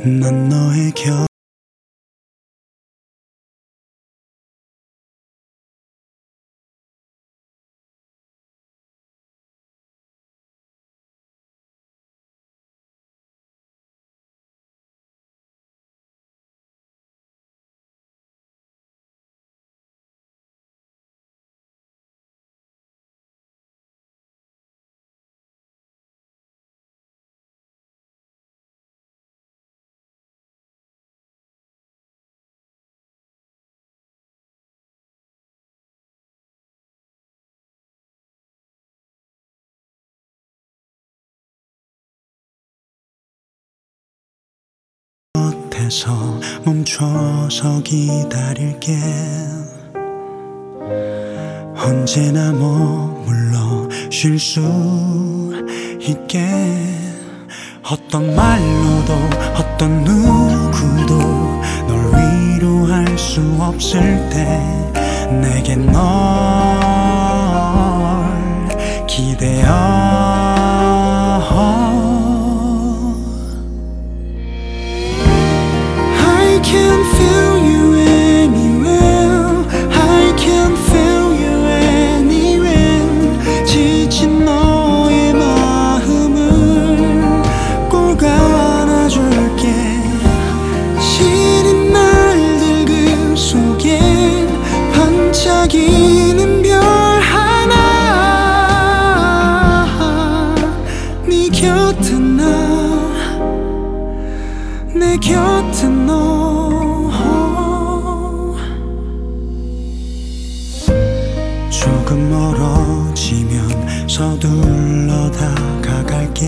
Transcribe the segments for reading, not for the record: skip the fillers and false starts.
난 너의 곁에서 멈춰서 기다릴게. 언제나 머물러 쉴 수 있게. 어떤 말로도 어떤 누구도 널 위로할 수 없을 때 내게 널 기대어. I can feel you anywhere. I can feel you anywhere. 지친 너의 마음을 꼭 안아줄게. 시린 날들 그 속엔 반짝이는 별 하나. 네 곁에 나, 내 곁에 너. 조금 멀어지면 서둘러 다가갈게.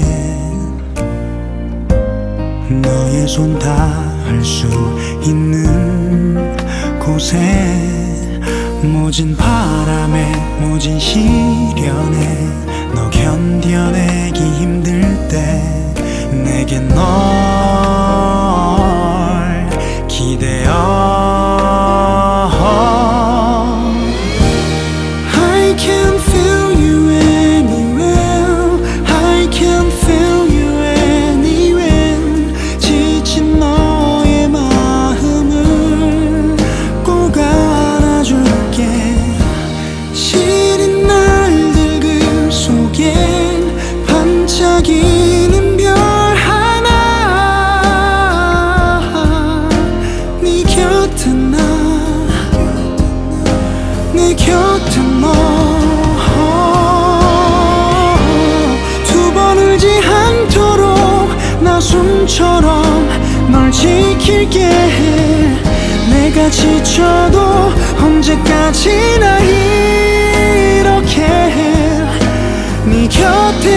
너의 손 닿을 수 있는 곳에. 모진 바람에 모진 시련에 너 견뎌내기 힘들 때 내게 널 기대어. I can feel you anywhere. I can feel you anywhere. 지친 너의 마음을 꼭 안아줄게. 시린 날들 그 속엔 반짝이는 별 하나. 네 곁에 나, 내 곁에 너. 두 번 울지 않도록 나 숨처럼 널 지킬게. 내가 지쳐도 언제까지나 이렇게 네 곁에